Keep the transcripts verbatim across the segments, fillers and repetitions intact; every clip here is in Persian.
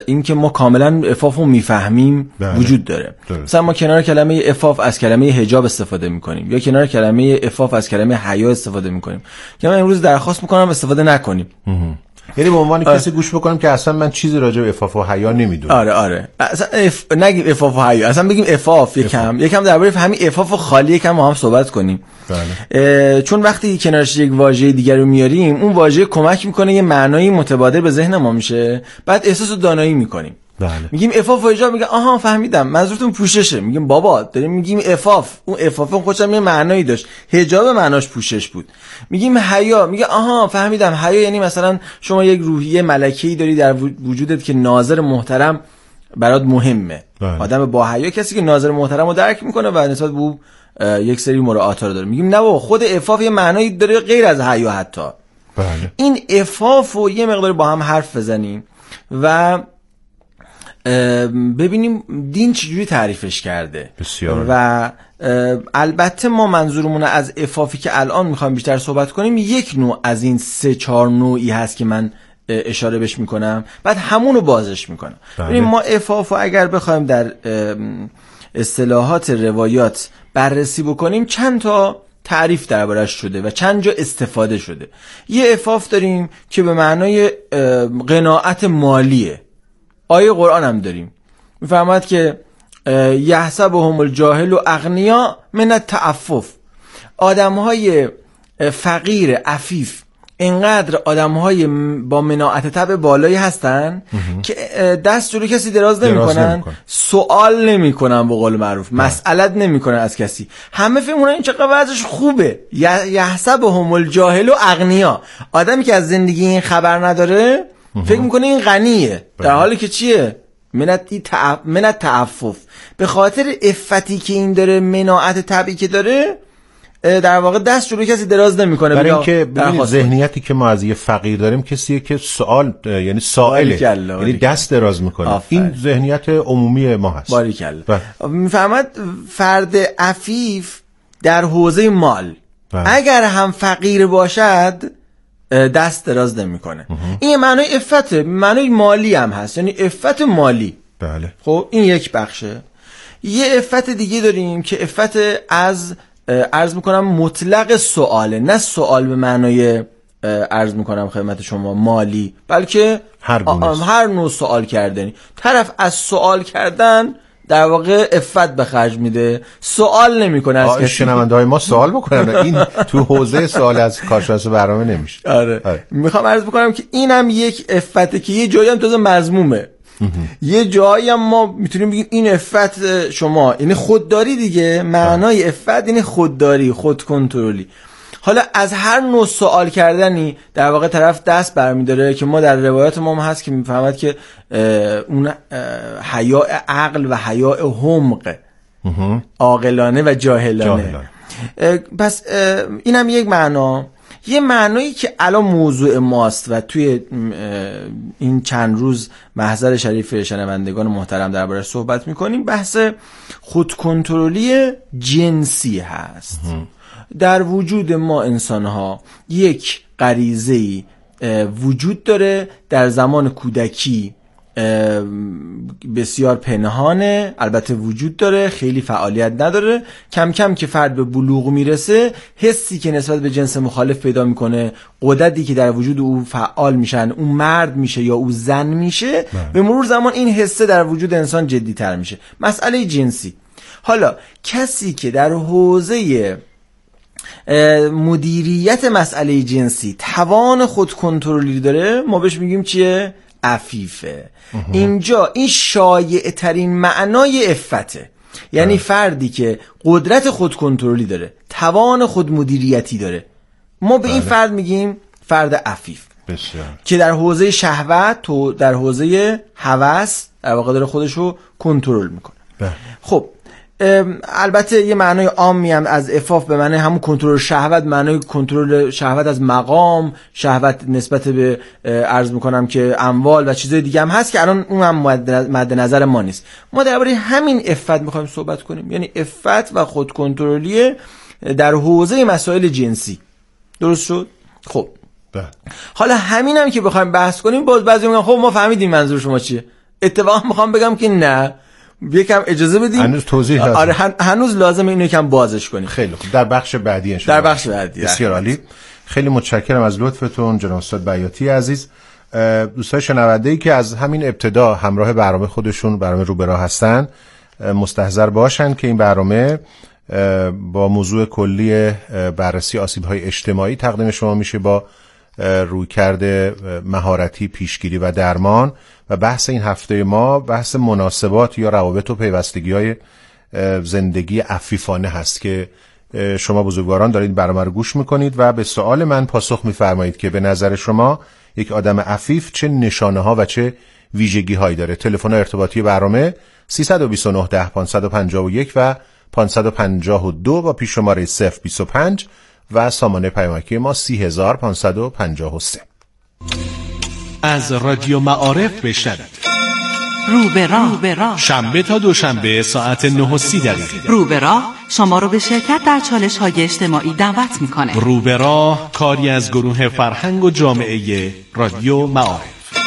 اینکه ما کاملا عفاف رو میفهمیم وجود داره. مثلا ما کنار کلمه عفاف از کلمه حجاب استفاده میکنیم یا کنار کلمه عفاف از کلمه حیا استفاده میکنیم که من امروز درخواست میکنم استفاده نکنیم. یعنی به عنوان کسی گوش بکنم که اصلا من چیزی راجع به عفاف و حیا نمیدونم. آره آره اصلا اف... نگیم عفاف و حیا، اصلا بگیم عفاف. یکم یکم درباره همین عفاف و خالی یکم ما هم صحبت کنیم. بله. چون وقتی کنارش یک واژه دیگر رو میاریم اون واژه کمک میکنه یه معنایی متبادل به ذهن ما میشه، بعد احساس دانایی میکنیم. بله. میگیم عفاف و حجاب، میگه آها فهمیدم منظورتون پوششه. میگیم بابا داریم میگیم عفاف، اون عفاف اون خودش هم یه معنایی داشت، حجاب معناش پوشش بود. میگیم حیا، میگه آها فهمیدم حیا یعنی مثلا شما یک روحیه ملکه‌ای داری در وجودت که ناظر محترم برات مهمه. بله. آدم با حیا کسی که ناظر محترم رو درک میکنه و نسبت به او یک سری مراعات رو داره. میگیم نه بابا خود عفاف یه معنایی داره غیر از حیا حتی. بله. این عفاف رو یه مقدار با هم حرف بزنیم و ببینیم دین چجوری تعریفش کرده. بسیار. و البته ما منظورمون از عفافی که الان میخوایم بیشتر صحبت کنیم یک نوع از این سه چهار نوعی هست که من اشاره بهش میکنم، بعد همونو بازش میکنم. ببینیم ما عفاف رو اگر بخوایم در اصطلاحات روایات بررسی بکنیم چند تا تعریف دربارش شده و چند جا استفاده شده. یه عفاف داریم که به معنای قناعت مالیه. آیه قرآن هم داریم میفرماد که یحسبهم الجاهل و اغنیا من التعفف. آدمهای فقیر عفیف اینقدر آدمهای با مناعت طبع بالایی هستن که دست جلوی کسی دراز نمیکنن، سوال نمیکنن، به قول معروف مسئلت نمیکنن از کسی. همه فکر میکنن این چقدر وضعش خوبه. یحسبهم الجاهل و اغنیا. آدمی که از زندگی این خبر نداره فکر میکنه این غنیه، در حالی که چیه؟ منت تعفف. به خاطر عفتی که این داره، مناعت طبعی که داره، در واقع دست جلوی کسی دراز نمیکنه. برای اینکه ببینید ذهنیتی که ما از یه فقیر داریم کسیه که سوال یعنی سائله، یعنی دست دراز میکنه. آفر. این ذهنیت عمومی ما هست. باریکلا. میفهمد فرد عفیف در حوزه مال بله. اگر هم فقیر باشد دست دراز نمیکنه. این معنای عفته، معنای مالی هم هست، یعنی عفت مالی. بله. خب این یک بخشه. یه عفت دیگه داریم که عفت از عرض میکنم مطلق سواله، نه سوال به معنای عرض میکنم خدمت شما مالی، بلکه هر, هر نوع سوال کردنی. طرف از سوال کردن در واقع عفت به خرج میده، سوال نمیکنه از کسی. شنونده‌های ما سوال بکنن، این تو حوزه سوال از کارشناس برنامه نمیشه. آره. آره. میخوام عرض بکنم که اینم یک عفته که یه جایی هم تازه مذمومه. یه جایی هم ما میتونیم بگیم این عفت شما یعنی خودداری دیگه. معنای عفت یعنی خودداری، خود کنترلی. حالا از هر نوع سوال کردنی در واقع طرف دست برمی‌داره که ما در روایات ما هم هست که میفهمد که اون حیا عقل و حیا حمق، عاقلانه و جاهلانه, جاهلانه. پس اینم یک معنا. یه معنایی که الان موضوع ماست و توی این چند روز محضر شریف شنوندگان محترم دربارش صحبت میکنیم، بحث خودکنترلی جنسی هست. در وجود ما انسان‌ها یک غریزه‌ای وجود داره، در زمان کودکی بسیار پنهانه، البته وجود داره، خیلی فعالیت نداره. کم کم که فرد به بلوغ میرسه، حسی که نسبت به جنس مخالف پیدا میکنه، غددی که در وجود او فعال میشن، اون مرد میشه یا او زن میشه، به مرور زمان این حسه در وجود انسان جدی تر میشه. مسئله جنسی. حالا کسی که در حوزه مدیریت مسئله جنسی توان خود کنترلی داره، ما بهش میگیم چیه؟ عفیفه. اینجا این شایع ترین معنای عفته، یعنی اه. فردی که قدرت خود کنترلی داره، توان خود مدیریتی داره، ما به بله. این فرد میگیم فرد عفیف. بسیار. که در حوزه شهوت تو در حوزه هوس در واقع داره خودشو کنترل میکنه. بله. خب البته یه معنای عامی هم از عفاف به معنی همون کنترل شهوت، معنای کنترل شهوت از مقام، شهوت نسبت به عرض میکنم که اموال و چیزای دیگه هم هست که الان اون هم مد نظر ما نیست. ما درباره همین عفت میخوایم صحبت کنیم، یعنی عفت و خود کنترلی در حوزه مسائل جنسی. درست شد؟ خب ده. حالا همین هم که بخوایم بحث کنیم، باز بعضی میگن خب ما فهمیدیم منظور شما چیه، اتفاقا میخوام بگم که نه، یکم اجازه بدیم، هنوز توضیح لازم. آره هنوز لازمه اینو یکم بازش کنیم. خیلی خوب، در بخش بعدی ان شاءالله. در بخش بعدی. بسیار عالی. خیلی متشکرم از لطفتون جناب استاد بیاتی عزیز. دوستان شنونده‌ای که از همین ابتدا همراه برنامه خودشون، برنامه رو به راه هستن، مستحضر باشن که این برنامه با موضوع کلی بررسی آسیب‌های اجتماعی تقدیم شما میشه با رویکرد مهارتی پیشگیری و درمان، و بحث این هفته ما بحث مناسبات یا روابط و پیوستگی‌های زندگی عفیفانه هست که شما بزرگواران دارید برنامه رو گوش میکنید و به سوال من پاسخ میفرمایید که به نظر شما یک آدم عفیف چه نشانه ها و چه ویژگی هایی داره. تلفن ارتباطی برنامه سیصد و بیست و نه ده پانصد و پنجاه و یک و پانصد و پنجاه و دو با پیش شماره صفر بیست و پنج و سامانه پیامکی ما سی هزار پانصد و پنجاه و سه. از رادیو معارف بشنوید. رو به راه، شنبه تا دوشنبه ساعت نه و سی دقیقه. رو به راه شما رو به شرکت در چالش های اجتماعی دعوت میکنه. رو به راه کاری از گروه فرهنگ و جامعه رادیو معارف.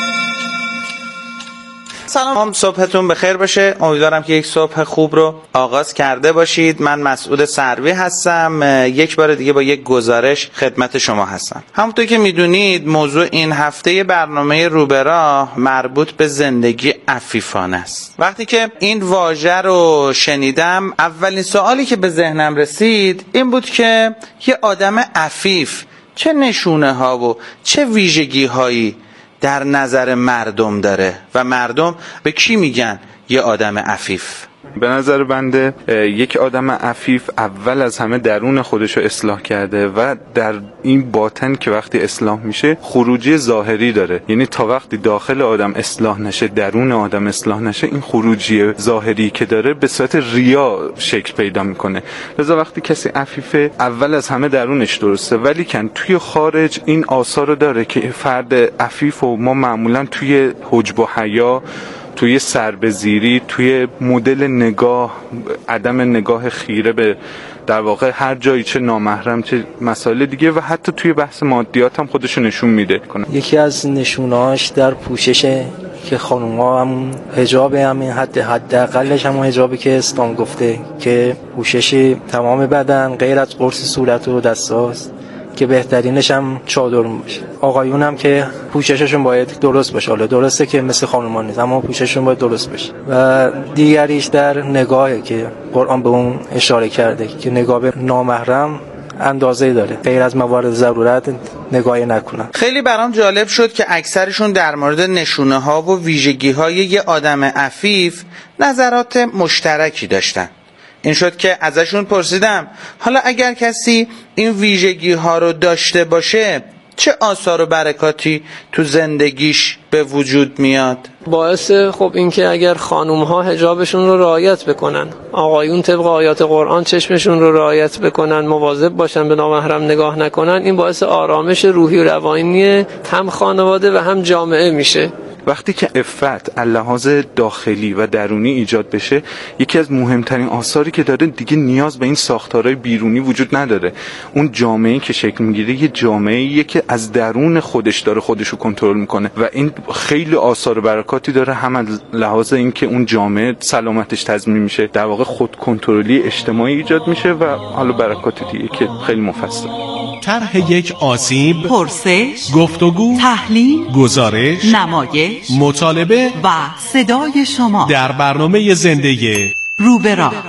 سلام، صبحتون بخیر باشه. امیدوارم که یک صبح خوب رو آغاز کرده باشید. من مسعود سروی هستم. یک بار دیگه با یک گزارش خدمت شما هستم. همونطور که میدونید موضوع این هفته برنامه رو به راه مربوط به زندگی عفیفانه است. وقتی که این واژه رو شنیدم، اولین سوالی که به ذهنم رسید این بود که یه آدم عفیف چه نشونه ها و چه ویژگی هایی در نظر مردم داره و مردم به کی میگن یه آدم عفیف؟ به نظر بنده یک آدم عفیف اول از همه درون خودشو اصلاح کرده و در این باطن که وقتی اصلاح میشه خروجی ظاهری داره. یعنی تا وقتی داخل آدم اصلاح نشه، درون آدم اصلاح نشه، این خروجی ظاهری که داره به صورت ریا شکل پیدا میکنه. لذا وقتی کسی عفیفه اول از همه درونش درسته، ولی کن توی خارج این آثار رو داره که فرد عفیف و ما معمولا توی حجب و حیا، توی سربزیری، توی مدل نگاه، عدم نگاه خیره به در واقع هر جایی، چه نامحرم چه مسائل دیگه، و حتی توی بحث مادیات هم خودشو نشون میده. یکی از نشوناش در پوششه که خانوما هم حجاب همین حد حداقلش هم حجابی که اسلام گفته که پوشش تمام بدن غیر از قرص صورت و دستاست که بهترینش هم چادر باشه. آقایون هم که پوشششون باید درست باشه. حالا درسته که مثل خانومان نیست، اما پوشششون باید درست باشه. و دیگریش در نگاهه که قرآن به اون اشاره کرده که نگاه به نامحرم اندازه‌ای داره، غیر از موارد ضرورت نگاهی نکنن. خیلی برام جالب شد که اکثرشون در مورد نشونه ها و ویژگی های یه آدم عفیف نظرات مشترکی داشتن. این شد که ازشون پرسیدم حالا اگر کسی این ویژگی ها رو داشته باشه چه آثار و برکاتی تو زندگیش به وجود میاد؟ باعث خب این که اگر خانوم ها حجابشون رو رعایت بکنن، آقایون طبق آیات قرآن چشمشون رو رعایت بکنن، مواظب باشن به نامحرم نگاه نکنن، این باعث آرامش روحی و روانی هم خانواده و هم جامعه میشه. وقتی که عفت لحاظ داخلی و درونی ایجاد بشه، یکی از مهمترین آثاری که داره دیگه نیاز به این ساختارهای بیرونی وجود نداره. اون جامعه‌ای که شکل میگیره یه جامعه‌ایه که از درون خودش داره خودشو کنترل میکنه و این خیلی آثار و برکاتی داره، هم از لحاظ اینکه اون جامعه سلامتش تضمین میشه، در واقع خود کنترلی اجتماعی ایجاد میشه و حالا برکات دیگه که خیلی مفصل. طرح یک آسیب، پرسش، گفتگو، تحلیل، گزارش، نمایش، مطالبه و صدای شما در برنامه زندگی رو به راه.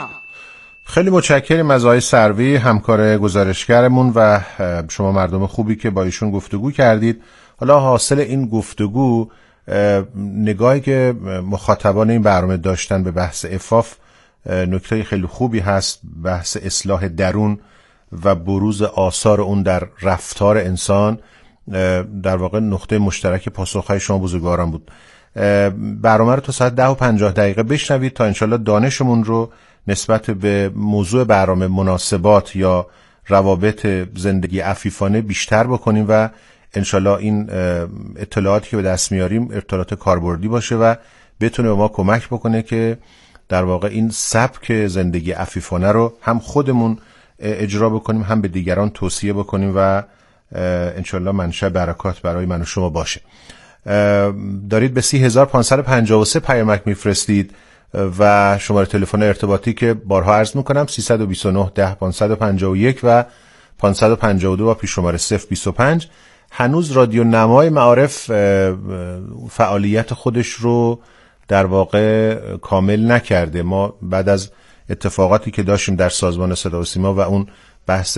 خیلی متشکرم از آقای سروی، همکار گزارشگرمون و شما مردم خوبی که با ایشون گفتگو کردید. حالا حاصل این گفتگو، نگاهی که مخاطبان این برنامه داشتن به بحث عفاف، نکته خیلی خوبی هست. بحث اصلاح درون و بروز آثار اون در رفتار انسان در واقع نقطه مشترک پاسخهای شما بزرگواران بود. برنامه رو تا ساعت ده و پنجاه دقیقه بشنوید تا انشالله دانشمون رو نسبت به موضوع برنامه، مناسبات یا روابط زندگی عفیفانه بیشتر بکنیم و انشالله این اطلاعاتی که به دست میاریم اطلاعات کاربردی باشه و بتونه به ما کمک بکنه که در واقع این سبک زندگی عفیفانه رو هم خودمون اجرا بکنیم، هم به دیگران توصیه بکنیم و انشالله منشأ برکات برای من و شما باشه. دارید به سی هزار و پانصد و پنجاه و سه پیامک میفرستید و شماره تلفن ارتباطی که بارها عرض میکنم سیصد و بیست و نه ده پانصد و پنجاه و یک و پانصد و پنجاه و دو و پیش شماره صفر بیست و پنج. هنوز رادیو نمای معارف فعالیت خودش رو در واقع کامل نکرده. ما بعد از اتفاقاتی که داشتیم در سازمان صدا و سیما و اون بحث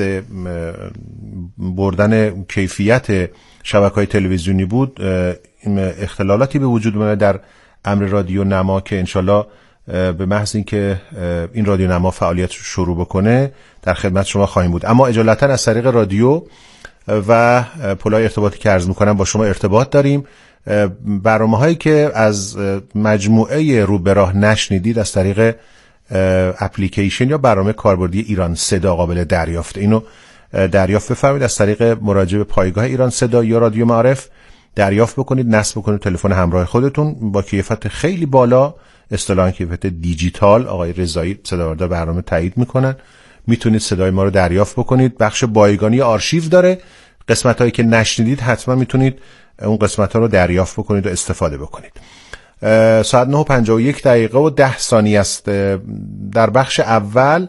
بردن کیفیت شبکه‌های تلویزیونی بود، اختلالاتی به وجود اومد در امر رادیو نما که انشالله به محض این که این رادیو نما فعالیت شروع بکنه در خدمت شما خواهیم بود. اما اجالتا از طریق رادیو و پلای ارتباطی که عرض میکنم با شما ارتباط داریم. برنامه هایی که از مجموعه رو به راه نشنیدید از طریق اپلیکیشن یا برنامه کاربردی ایران صدا قابل دریافت. اینو دریافت بفرمایید از طریق مراجعه به پایگاه ایران صدا یا رادیو معارف دریافت بکنید، نصب بکنید تلفن همراه خودتون با کیفیت خیلی بالا، اصطلاحاً کیفیت دیجیتال. آقای رضایی صداورده برنامه تایید میکنن، میتونید صدای ما رو دریافت بکنید. بخش بایگانی آرشیو داره، قسمت هایی که نشنیدید حتما میتونید اون قسمت ها رو دریافت بکنید و استفاده بکنید. ساعت نه و پنجاه و یک دقیقه و ده ثانیه است. در بخش اول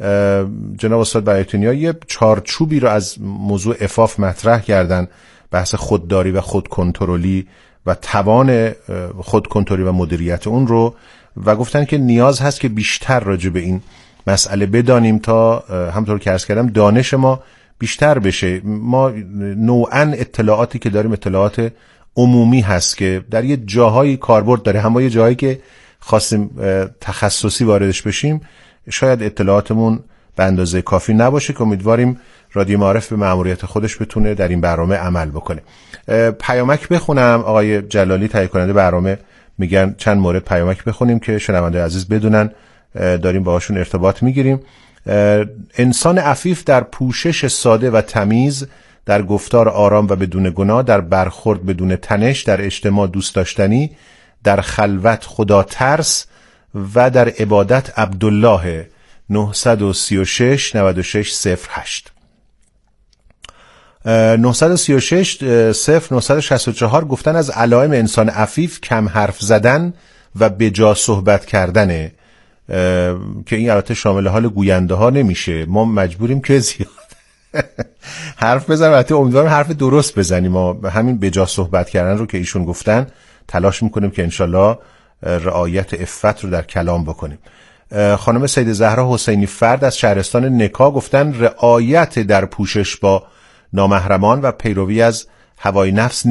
جناب استاد برایتونیا یه چارچوبی رو از موضوع عفاف مطرح کردن، بحث خودداری و خودکنترلی و توان خودکنترلی و مدیریت اون رو، و گفتن که نیاز هست که بیشتر راجع به این مسئله بدانیم تا همطور که عرض کردم دانش ما بیشتر بشه. ما نوعاً اطلاعاتی که داریم اطلاعات عمومی هست که در یه جاهایی کاربرد داره، اما یه جایی که خواستیم تخصصی واردش بشیم شاید اطلاعاتمون به اندازه کافی نباشه که امیدواریم رادیو معارف به مأموریت خودش بتونه در این برنامه عمل بکنه. پیامک بخونم. آقای جلالی تهیه کننده برنامه میگن چند مورد پیامک بخونیم که شنونده عزیز بدونن داریم باهاشون ارتباط میگیریم. انسان عفیف در پوشش ساده و تمیز، در گفتار آرام و بدون گناه، در برخورد بدون تنش، در اجتماع دوست داشتنی، در خلوت خدا ترس و در عبادت عبدالله. نه سه شش نه شش صفر هشت نه سه شش صفر نه شش چهار گفتن از علائم انسان عفیف کم حرف زدن و بجا صحبت کردنه، که این البته شامل حال گوینده ها نمیشه، ما مجبوریم که زیاد حرف بزنیم. البته امیدوارم حرف درست بزنیم. ما همین بجا صحبت کردن رو که ایشون گفتن تلاش میکنیم که انشالله رعایت عفت رو در کلام بکنیم. خانم سید زهرا حسینی فرد از شهرستان نکا گفتن رعایت در پوشش با نامحرمان و پیروی از هوای نفس